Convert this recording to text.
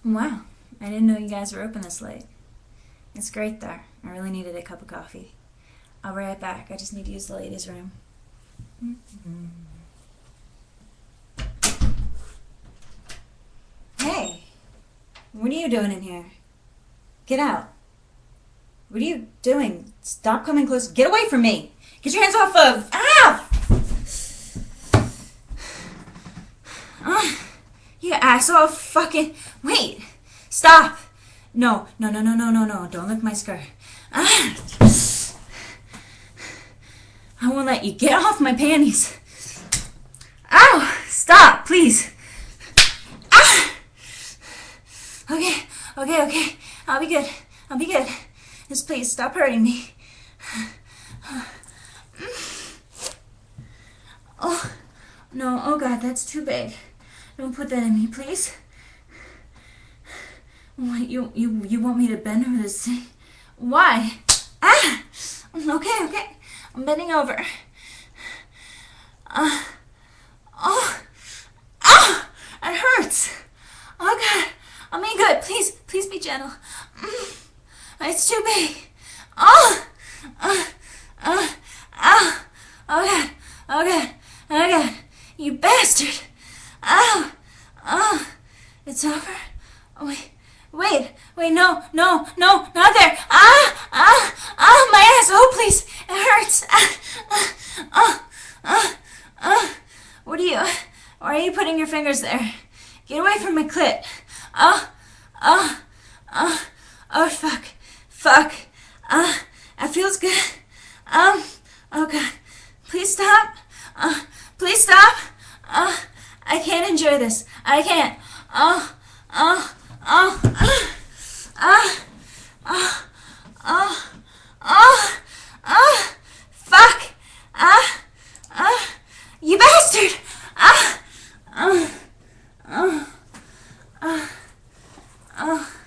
Wow, I didn't know you guys were open this late. It's great there. I really needed a cup of coffee. I'll be right back. I just need to use the ladies' room. Hey, what are you doing in here? Get out. What are you doing? Stop coming close. Get away from me. Get your hands off of... Ow! You asshole fucking... Wait. Stop. No. Don't lick my skirt. I won't let you. Get off my panties. Ow! Stop, please. Okay. I'll be good. Just please stop hurting me. Oh, no. Oh, God, that's too big. Don't put that in me, please. What, you want me to bend over this thing? Why? Okay. I'm bending over. It hurts. Oh, God. I mean, good. Please be gentle. It's too big. Oh, God. You bastard. It's over. Oh, wait, no, not there. My ass. Oh, please. It hurts. Why are you putting your fingers there? Get away from my clit. Fuck. That feels good. Oh, God. Please stop. I can't enjoy this. I can't. Fuck. You bastard. Oh.